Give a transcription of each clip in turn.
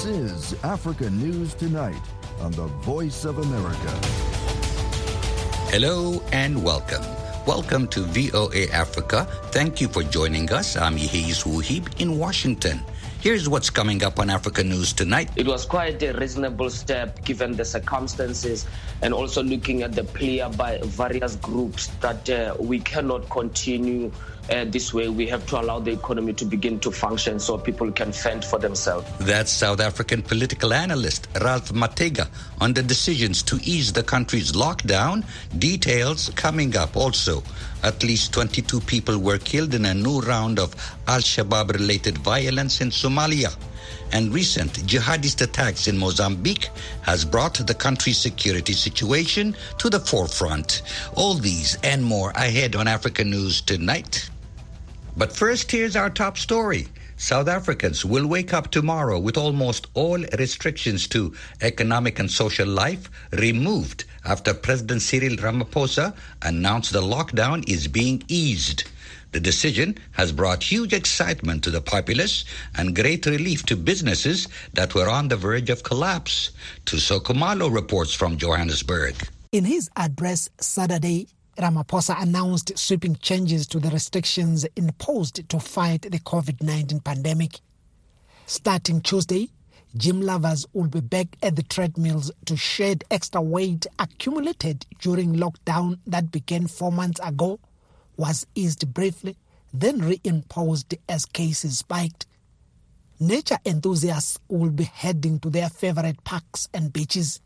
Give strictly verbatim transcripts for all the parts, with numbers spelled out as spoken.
This is Africa News Tonight on the Voice of America. Hello and welcome. Welcome to V O A Africa. Thank you for joining us. I'm Yehis Wuhib in Washington. Here's what's coming up on Africa News Tonight. It was quite a reasonable step given the circumstances and also looking at the plea by various groups that uh, we cannot continue uh, this way. We have to allow the economy to begin to function so people can fend for themselves. That's South African political analyst Ralph Matega on the decisions to ease the country's lockdown. Details coming up also. At least twenty-two people were killed in a new round of Al-Shabaab-related violence in Somalia. And recent jihadist attacks in Mozambique has brought the country's security situation to the forefront. All these and more ahead on Africa News Tonight. But first, here's our top story. South Africans will wake up tomorrow with almost all restrictions to economic and social life removed after President Cyril Ramaphosa announced the lockdown is being eased. The decision has brought huge excitement to the populace and great relief to businesses that were on the verge of collapse. Tuso Kumalo reports from Johannesburg. In his address Saturday, Ramaphosa announced sweeping changes to the restrictions imposed to fight the COVID nineteen pandemic. Starting Tuesday, gym lovers will be back at the treadmills to shed extra weight accumulated during lockdown that began four months ago, was eased briefly, then reimposed as cases spiked. Nature enthusiasts will be heading to their favorite parks and beaches.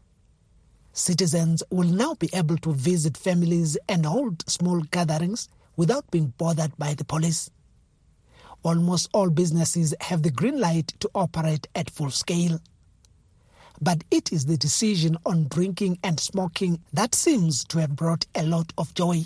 Citizens will now be able to visit families and hold small gatherings without being bothered by the police. Almost all businesses have the green light to operate at full scale. But it is the decision on drinking and smoking that seems to have brought a lot of joy.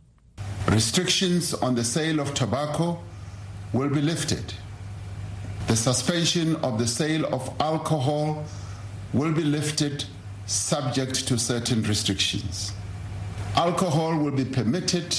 Restrictions on the sale of tobacco will be lifted. The suspension of the sale of alcohol will be lifted subject to certain restrictions. Alcohol will be permitted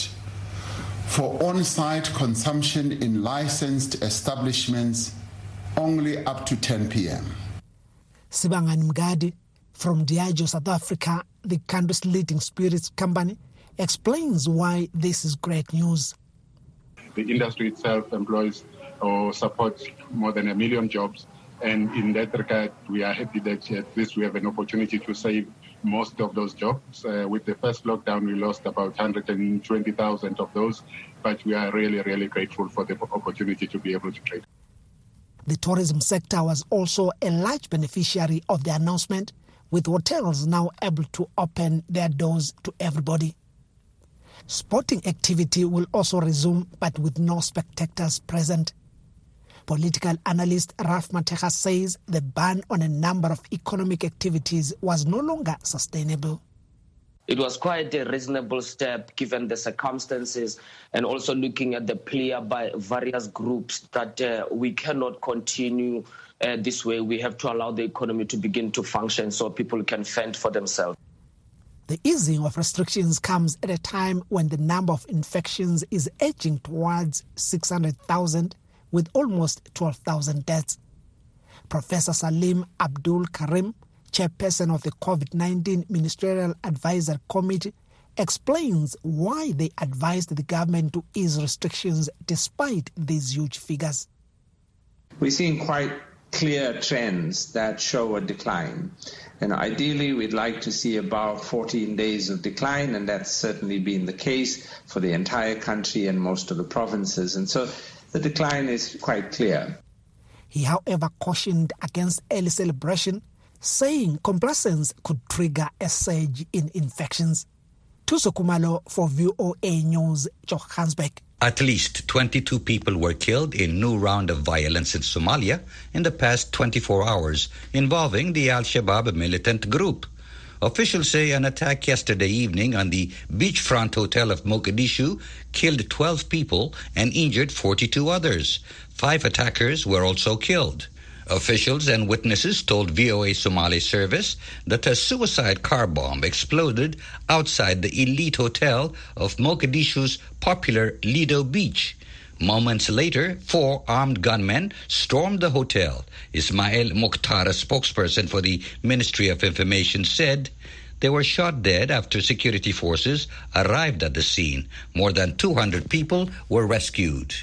for on-site consumption in licensed establishments only up to ten p.m. Sibangani Mgadi from Diageo, South Africa, the country's leading spirits company, explains why this is great news. The industry itself employs or supports more than a million jobs. And in that regard, we are happy that at least we have an opportunity to save most of those jobs. Uh, with the first lockdown, we lost about one hundred twenty thousand of those, but we are really, really grateful for the opportunity to be able to trade. The tourism sector was also a large beneficiary of the announcement, with hotels now able to open their doors to everybody. Sporting activity will also resume, but with no spectators present. Political analyst Ralph Matega says the ban on a number of economic activities was no longer sustainable. It was quite a reasonable step given the circumstances and also looking at the plea by various groups that uh, we cannot continue uh, this way. We have to allow the economy to begin to function so people can fend for themselves. The easing of restrictions comes at a time when the number of infections is edging towards six hundred thousand, with almost twelve thousand deaths. Professor Salim Abdul Karim, chairperson of the COVID nineteen Ministerial Advisory Committee, explains why they advised the government to ease restrictions despite these huge figures. We're seeing quite clear trends that show a decline. And ideally, we'd like to see about fourteen days of decline, and that's certainly been the case for the entire country and most of the provinces. And so the decline is quite clear. He, however, cautioned against early celebration, saying complacence could trigger a surge in infections. Tuso Kumalo for V O A News, Johannesburg. At least twenty-two people were killed in a new round of violence in Somalia in the past twenty-four hours, involving the Al-Shabaab militant group. Officials say an attack yesterday evening on the beachfront hotel of Mogadishu killed twelve people and injured forty-two others. Five attackers were also killed. Officials and witnesses told V O A Somali service that a suicide car bomb exploded outside the elite hotel of Mogadishu's popular Lido Beach. Moments later, four armed gunmen stormed the hotel. Ismail Mukhtar, a spokesperson for the Ministry of Information, said they were shot dead after security forces arrived at the scene. More than two hundred people were rescued.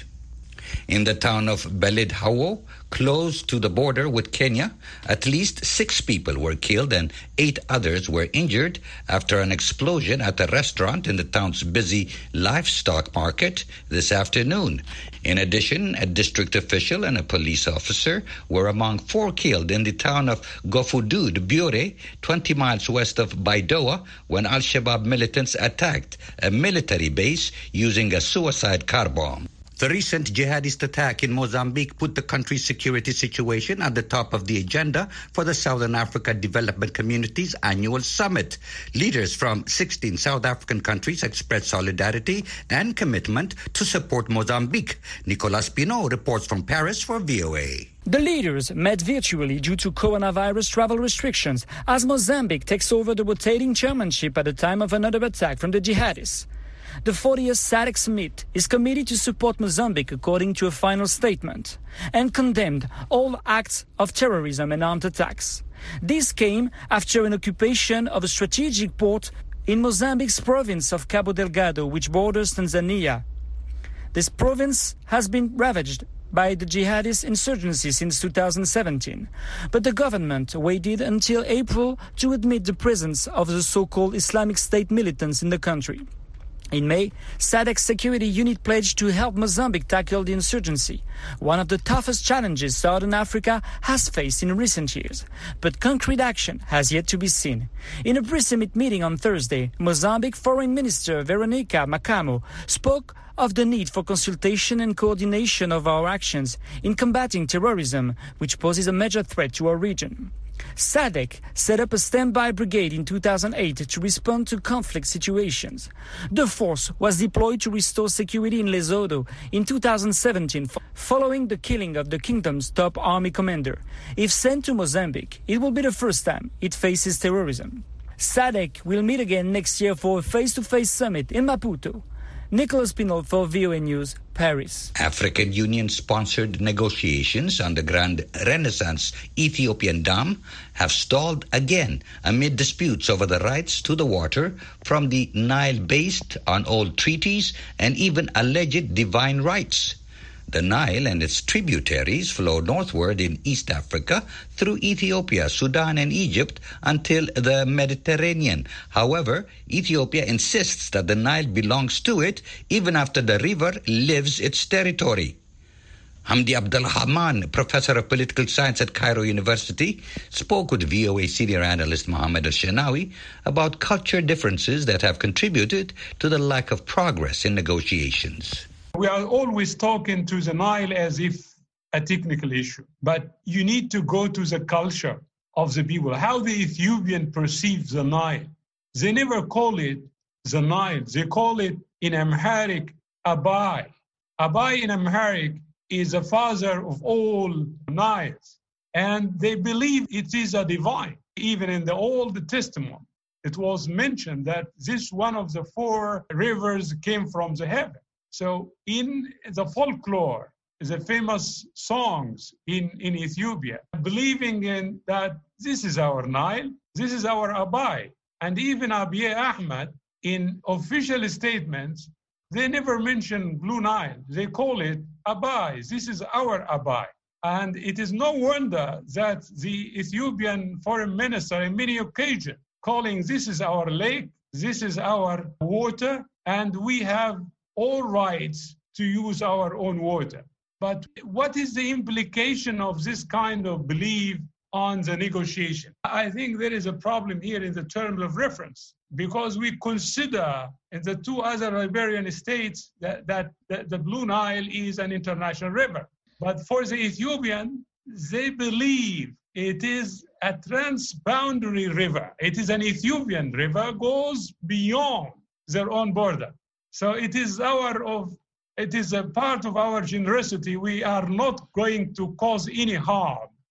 In the town of Balid Hawo, close to the border with Kenya, at least six people were killed and eight others were injured after an explosion at a restaurant in the town's busy livestock market this afternoon. In addition, a district official and a police officer were among four killed in the town of Gofudud, Bure, twenty miles west of Baidoa, when Al-Shabaab militants attacked a military base using a suicide car bomb. The recent jihadist attack in Mozambique put the country's security situation at the top of the agenda for the Southern Africa Development Community's annual summit. Leaders from sixteen South African countries expressed solidarity and commitment to support Mozambique. Nicolas Pinot reports from Paris for V O A. The leaders met virtually due to coronavirus travel restrictions as Mozambique takes over the rotating chairmanship at the time of another attack from the jihadists. The fortieth SADC summit is committed to support Mozambique according to a final statement and condemned all acts of terrorism and armed attacks. This came after an occupation of a strategic port in Mozambique's province of Cabo Delgado, which borders Tanzania. This province has been ravaged by the jihadist insurgency since two thousand seventeen, but the government waited until April to admit the presence of the so-called Islamic State militants in the country. In May, SADC's security unit pledged to help Mozambique tackle the insurgency, one of the toughest challenges Southern Africa has faced in recent years. But concrete action has yet to be seen. In a pre-summit meeting on Thursday, Mozambique Foreign Minister Veronica Macamo spoke of the need for consultation and coordination of our actions in combating terrorism, which poses a major threat to our region. SADC set up a standby brigade in two thousand eight to respond to conflict situations. The force was deployed to restore security in Lesotho in two thousand seventeen, following the killing of the kingdom's top army commander. If sent to Mozambique, it will be the first time it faces terrorism. SADC will meet again next year for a face-to-face summit in Maputo. Nicolas Pinot for V O A News, Paris. African Union-sponsored negotiations on the Grand Renaissance Ethiopian Dam have stalled again amid disputes over the rights to the water from the Nile based on old treaties and even alleged divine rights. The Nile and its tributaries flow northward in East Africa through Ethiopia, Sudan, and Egypt until the Mediterranean. However, Ethiopia insists that the Nile belongs to it even after the river leaves its territory. Hamdi Abdelrahman, professor of political science at Cairo University, spoke with V O A senior analyst Mohammed Al-Shanawi about culture differences that have contributed to the lack of progress in negotiations. We are always talking to the Nile as if a technical issue, but you need to go to the culture of the people, how the Ethiopian perceives the Nile. They never call it the Nile. They call it in Amharic, Abai. Abai in Amharic is the father of all Niles, and they believe it is a divine. Even in the Old Testament, it was mentioned that this one of the four rivers came from the heaven. So in the folklore, the famous songs in, in Ethiopia, believing in that this is our Nile, this is our Abai. And even Abiy Ahmed, in official statements, they never mention Blue Nile. They call it Abai. This is our Abai. And it is no wonder that the Ethiopian foreign minister, on many occasions, calling this is our lake, this is our water, and we have all rights to use our own water. But what is the implication of this kind of belief on the negotiation? I think there is a problem here in the terms of reference, because we consider in the two other Iberian states that, that, that the Blue Nile is an international river. But for the Ethiopian, they believe it is a transboundary river. It is an Ethiopian river, goes beyond their own border. So it is our of it is a part of our generosity. We are not going to cause any harm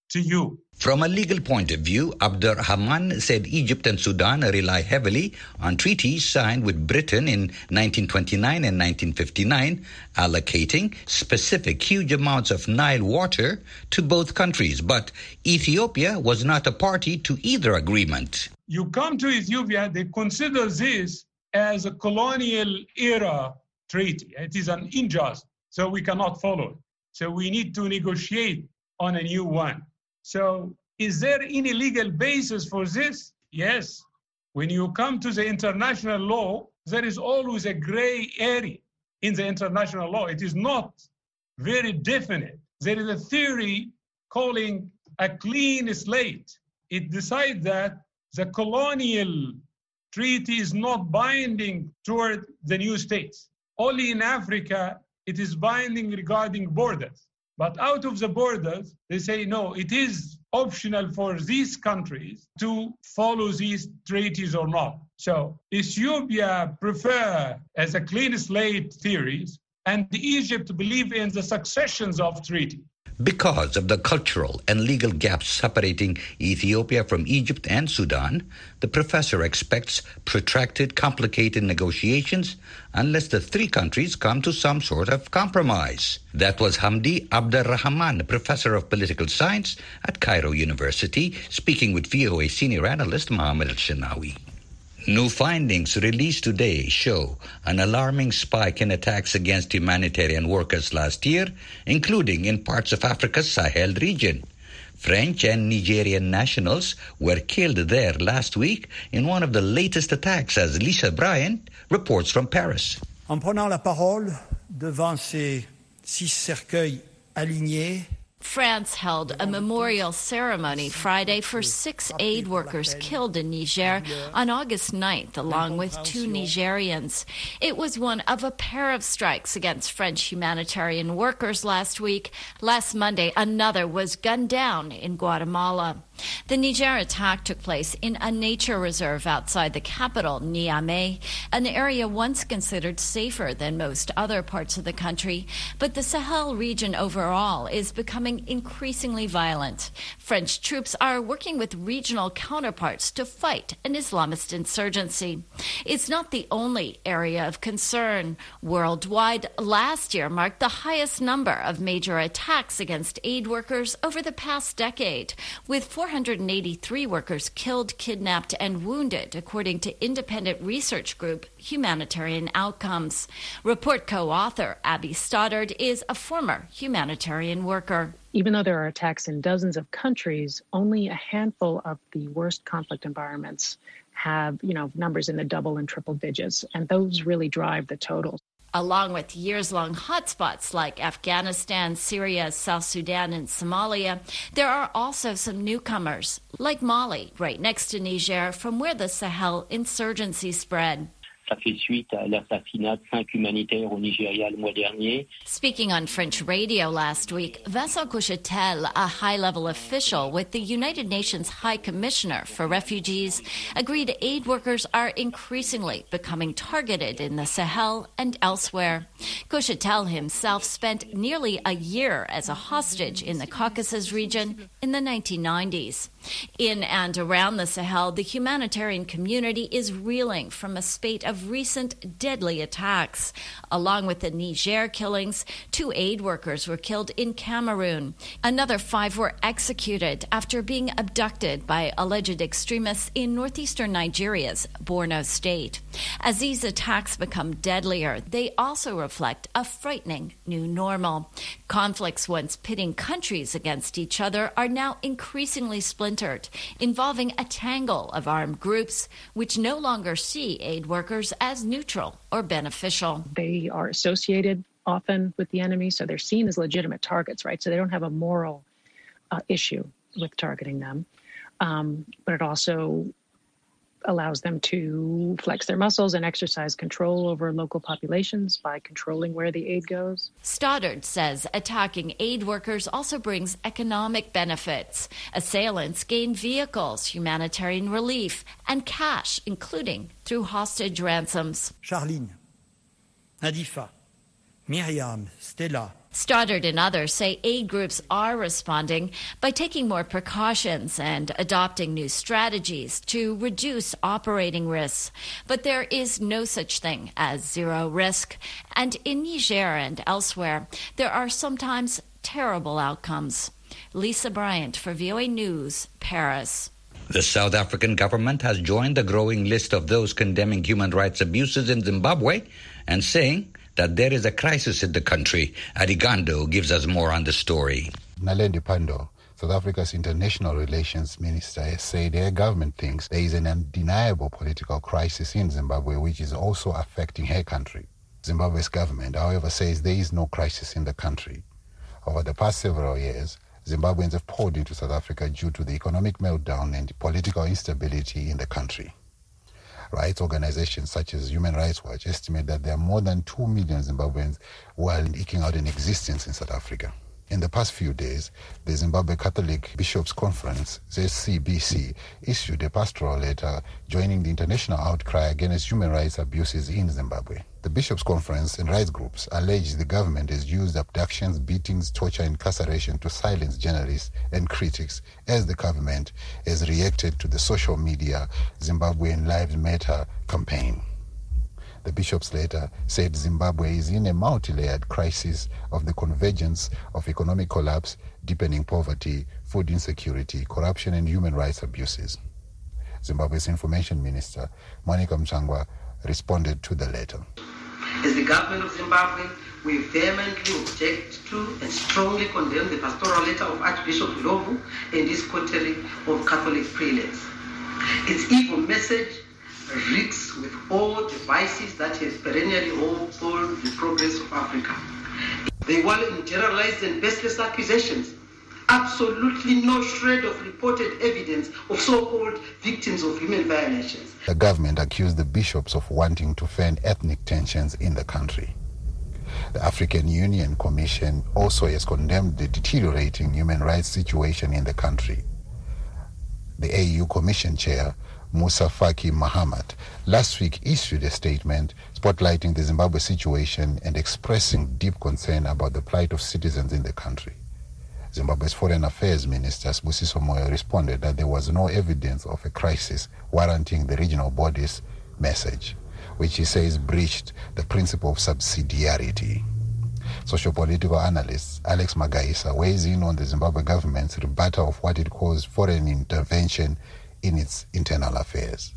to you. From a legal point of view, Abdurrahman said Egypt and Sudan rely heavily on treaties signed with Britain in nineteen twenty-nine and nineteen fifty-nine, allocating specific huge amounts of Nile water to both countries. But Ethiopia was not a party to either agreement. You come to Ethiopia, they consider this as a colonial era treaty. It is an injustice, so we cannot follow it. So we need to negotiate on a new one. So is there any legal basis for this? Yes. When you come to the international law, there is always a gray area in the international law. It is not very definite. There is a theory calling a clean slate. It decides that the colonial treaty is not binding toward the new states. Only in Africa, it is binding regarding borders. But out of the borders, they say, no, it is optional for these countries to follow these treaties or not. So Ethiopia prefer as a clean slate theories, and Egypt believe in the successions of treaties. Because of the cultural and legal gaps separating Ethiopia from Egypt and Sudan, the professor expects protracted, complicated negotiations unless the three countries come to some sort of compromise. That was Hamdi Abdurrahman, professor of political science at Cairo University, speaking with V O A senior analyst Mohammed Al-Shinawi. New findings released today show an alarming spike in attacks against humanitarian workers last year, including in parts of Africa's Sahel region. French and Nigerian nationals were killed there last week in one of the latest attacks, as Lisa Bryant reports from Paris. En prenant la parole devant ces six cercueils alignés, France held a memorial ceremony Friday for six aid workers killed in Niger on August ninth, along with two Nigerians. It was one of a pair of strikes against French humanitarian workers last week. Last Monday, another was gunned down in Guatemala. The Niger attack took place in a nature reserve outside the capital, Niamey, an area once considered safer than most other parts of the country. But the Sahel region overall is becoming increasingly violent. French troops are working with regional counterparts to fight an Islamist insurgency. It's not the only area of concern. Worldwide, last year marked the highest number of major attacks against aid workers over the past decade, with four hundred eighty-three workers killed, kidnapped, and wounded, according to independent research group Humanitarian Outcomes. Report co-author Abby Stoddard is a former humanitarian worker. Even though there are attacks in dozens of countries, only a handful of the worst conflict environments have, you know, numbers in the double and triple digits, and those really drive the total. Along with years-long hotspots like Afghanistan, Syria, South Sudan, and Somalia, there are also some newcomers, like Mali, right next to Niger, from where the Sahel insurgency spread. Ça fait suite à l'assassinat de cinq humanitaires au Nigeria le mois dernier. Speaking on French radio last week, Vincent Cochetel, a high-level official with the United Nations High Commissioner for Refugees, agreed aid workers are increasingly becoming targeted in the Sahel and elsewhere. Cochetel himself spent nearly a year as a hostage in the Caucasus region in the nineteen nineties. In and around the Sahel, the humanitarian community is reeling from a spate of recent deadly attacks. Along with the Niger killings, two aid workers were killed in Cameroon. Another five were executed after being abducted by alleged extremists in northeastern Nigeria's Borno state. As these attacks become deadlier, they also reflect a frightening new normal. Conflicts once pitting countries against each other are now increasingly splintered, involving a tangle of armed groups which no longer see aid workers as neutral or beneficial. They are associated often with the enemy, so they're seen as legitimate targets, right? So they don't have a moral uh, issue with targeting them. Um, but it also allows them to flex their muscles and exercise control over local populations by controlling where the aid goes. Stoddard says attacking aid workers also brings economic benefits. Assailants gain vehicles, humanitarian relief, and cash, including through hostage ransoms. Charline, Nadifa, Myriam, Stella, Stoddard and others say aid groups are responding by taking more precautions and adopting new strategies to reduce operating risks. But there is no such thing as zero risk. And in Niger and elsewhere, there are sometimes terrible outcomes. Lisa Bryant for V O A News, Paris. The South African government has joined the growing list of those condemning human rights abuses in Zimbabwe and saying that there is a crisis in the country. Arigando gives us more on the story. Nalendi Pandor, South Africa's international relations minister, has said their government thinks there is an undeniable political crisis in Zimbabwe which is also affecting her country. Zimbabwe's government, however, says there is no crisis in the country. Over the past several years, Zimbabweans have poured into South Africa due to the economic meltdown and political instability in the country. Rights organizations such as Human Rights Watch estimate that there are more than two million Zimbabweans who are eking out an existence in South Africa. In the past few days, the Zimbabwe Catholic Bishops' Conference, Z C B C, issued a pastoral letter joining the international outcry against human rights abuses in Zimbabwe. The Bishops' Conference and rights groups allege the government has used abductions, beatings, torture, and incarceration to silence journalists and critics as the government has reacted to the social media Zimbabwean Lives Matter campaign. The Bishop's letter said Zimbabwe is in a multi-layered crisis of the convergence of economic collapse, deepening poverty, food insecurity, corruption, and human rights abuses. Zimbabwe's Information Minister, Monica Mchangwa, responded to the letter. As the government of Zimbabwe, we vehemently object to and strongly condemn the pastoral letter of Archbishop Ndlovu and his coterie of Catholic prelates. Its evil message reeks with all the vices that have perennially halted the progress of Africa. They were in generalized and baseless accusations, absolutely no shred of reported evidence of so-called victims of human violations. The government accused the bishops of wanting to fan ethnic tensions in the country. The African Union Commission also has condemned the deteriorating human rights situation in the country. The A U Commission Chair, Musa Faki Mahamat, last week issued a statement spotlighting the Zimbabwe situation and expressing deep concern about the plight of citizens in the country. Zimbabwe's Foreign Affairs Minister, Sibusiso Moyo, responded that there was no evidence of a crisis warranting the regional body's message, which he says breached the principle of subsidiarity. Socio-political analyst Alex Magaisa weighs in on the Zimbabwe government's rebuttal of what it calls foreign intervention in its internal affairs.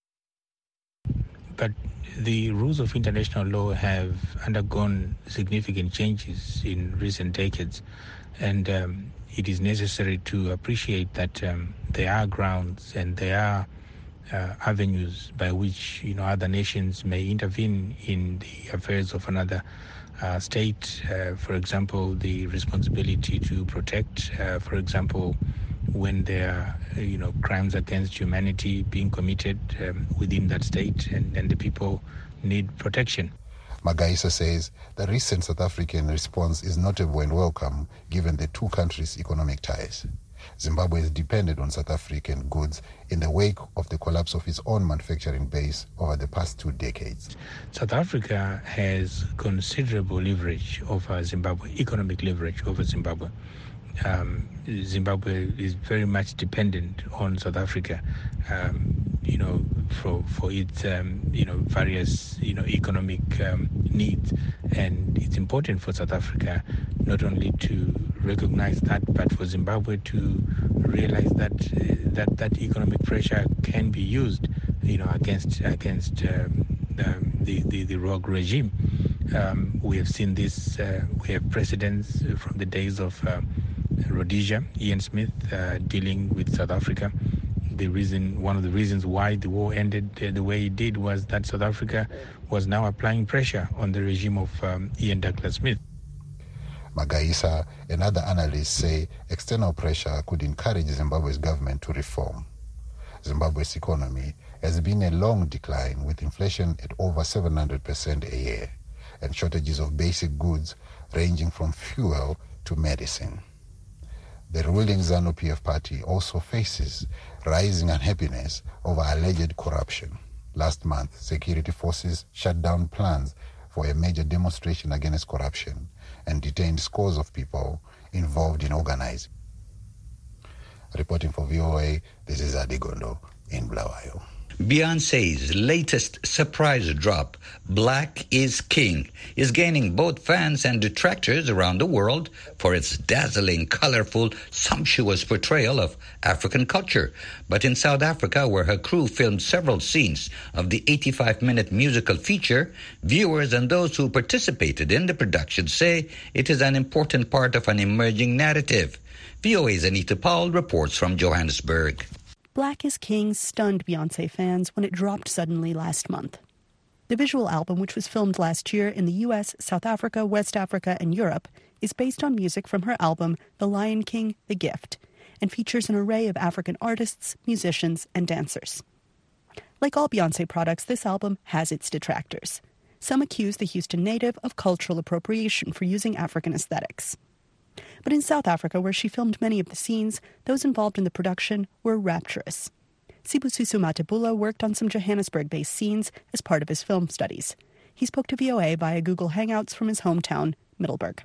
But the rules of international law have undergone significant changes in recent decades, and um, it is necessary to appreciate that um, there are grounds and there are uh, avenues by which, you know, other nations may intervene in the affairs of another uh, state. Uh, for example, the responsibility to protect, uh, for example, when there are, you know, crimes against humanity being committed um, within that state, and, and the people need protection. Magaisa says the recent South African response is notable and welcome given the two countries' economic ties. Zimbabwe is dependent on South African goods in the wake of the collapse of its own manufacturing base over the past two decades. South Africa has considerable leverage over Zimbabwe, economic leverage over Zimbabwe. Um, Zimbabwe is very much dependent on South Africa, um, you know, for for its um, you know various you know economic um, needs, and it's important for South Africa not only to recognize that, but for Zimbabwe to realize that uh, that that economic pressure can be used, you know, against against um, um, the, the the rogue regime. Um, we have seen this. Uh, we have precedents from the days of Um, Rhodesia, Ian Smith, uh, dealing with South Africa. The reason, one of the reasons why the war ended uh, the way it did was that South Africa was now applying pressure on the regime of um, Ian Douglas Smith. Magaisa and other analysts say external pressure could encourage Zimbabwe's government to reform. Zimbabwe's economy has been in a long decline, with inflation at over seven hundred percent a year and shortages of basic goods ranging from fuel to medicine. The ruling ZANU-P F party also faces rising unhappiness over alleged corruption. Last month, security forces shut down plans for a major demonstration against corruption and detained scores of people involved in organizing. Reporting for V O A, this is Adigondo in Bulawayo. Beyonce's latest surprise drop, Black is King, is gaining both fans and detractors around the world for its dazzling, colorful, sumptuous portrayal of African culture. But in South Africa, where her crew filmed several scenes of the eighty-five minute musical feature, viewers and those who participated in the production say it is an important part of an emerging narrative. V O A's Anita Powell reports from Johannesburg. Black is King stunned Beyoncé fans when it dropped suddenly last month. The visual album, which was filmed last year in the U S, South Africa, West Africa, and Europe, is based on music from her album The Lion King, The Gift, and features an array of African artists, musicians, and dancers. Like all Beyoncé products, this album has its detractors. Some accuse the Houston native of cultural appropriation for using African aesthetics. But in South Africa, where she filmed many of the scenes, those involved in the production were rapturous. Sibusiso Matebula worked on some Johannesburg-based scenes as part of his film studies. He spoke to V O A via Google Hangouts from his hometown, Middelburg.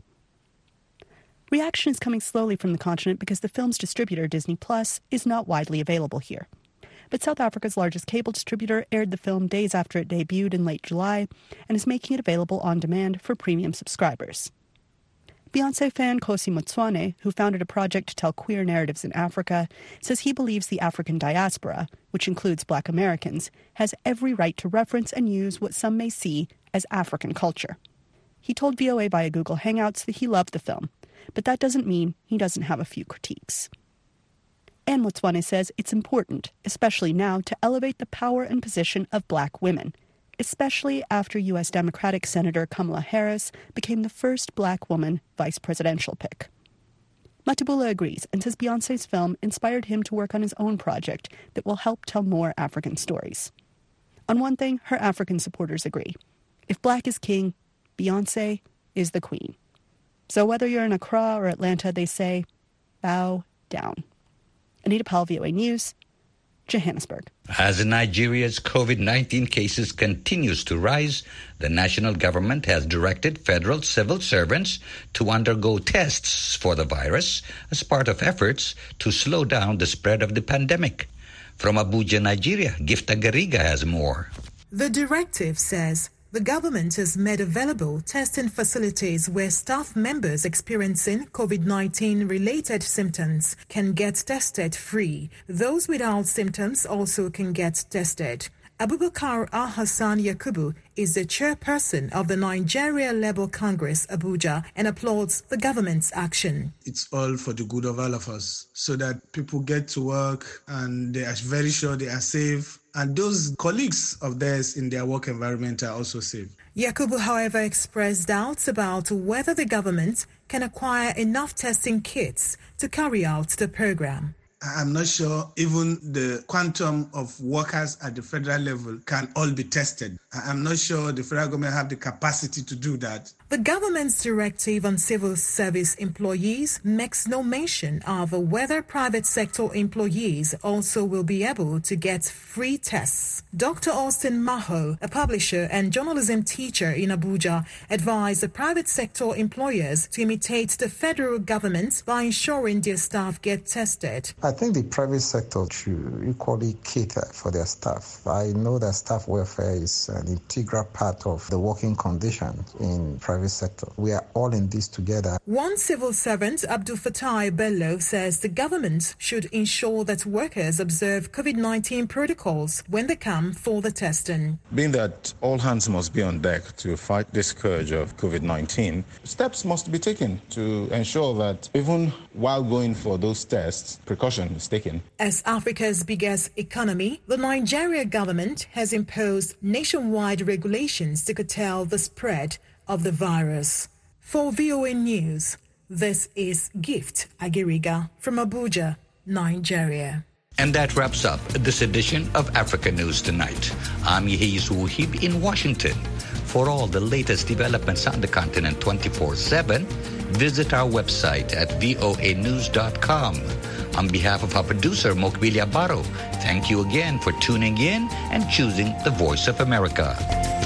Reaction is coming slowly from the continent because the film's distributor, Disney Plus, is not widely available here. But South Africa's largest cable distributor aired the film days after it debuted in late July and is making it available on demand for premium subscribers. Beyoncé fan Kosi Motswane, who founded a project to tell queer narratives in Africa, says he believes the African diaspora, which includes Black Americans, has every right to reference and use what some may see as African culture. He told V O A via Google Hangouts that he loved the film, but that doesn't mean he doesn't have a few critiques. And Motswane says it's important, especially now, to elevate the power and position of Black women, especially after U S Democratic Senator Kamala Harris became the first Black woman vice presidential pick. Matebula agrees and says Beyoncé's film inspired him to work on his own project that will help tell more African stories. On one thing, her African supporters agree. If Black is king, Beyoncé is the queen. So whether you're in Accra or Atlanta, they say, bow down. Anita Powell, V O A News, Johannesburg. As Nigeria's COVID nineteen cases continues to rise, the national government has directed federal civil servants to undergo tests for the virus as part of efforts to slow down the spread of the pandemic. From Abuja, Nigeria, Gifta Gariga has more. The directive says the government has made available testing facilities where staff members experiencing COVID nineteen related symptoms can get tested free. Those without symptoms also can get tested. Abubakar Al-Hassan Yakubu is the chairperson of the Nigeria Labour Congress, Abuja, and applauds the government's action. It's all for the good of all of us, so that people get to work and they are very sure they are safe, and those colleagues of theirs in their work environment are also safe. Yakubu, however, expressed doubts about whether the government can acquire enough testing kits to carry out the program. I'm not sure even the quantum of workers at the federal level can all be tested. I'm not sure the federal government have the capacity to do that. The government's directive on civil service employees makes no mention of whether private sector employees also will be able to get free tests. Doctor Austin Maho, a publisher and journalism teacher in Abuja, advised the private sector employers to imitate the federal government by ensuring their staff get tested. I think the private sector should equally cater for their staff. I know that staff welfare is an integral part of the working conditions in private sector. We are all in this together. One civil servant, Abdul Fattah Bello, says the government should ensure that workers observe COVID nineteen protocols when they come for the testing. Being that all hands must be on deck to fight this scourge of COVID nineteen, steps must be taken to ensure that even while going for those tests, precaution is taken. As Africa's biggest economy, the Nigeria government has imposed nationwide regulations to curtail the spread of the virus. For V O A News, this is Gift Agiriga from Abuja, Nigeria. And that wraps up this edition of Africa News Tonight. I'm Yehiz Wuhib in Washington. For all the latest developments on the continent twenty-four seven, visit our website at voa news dot com. On behalf of our producer, Mokbilia Baro, thank you again for tuning in and choosing the Voice of America.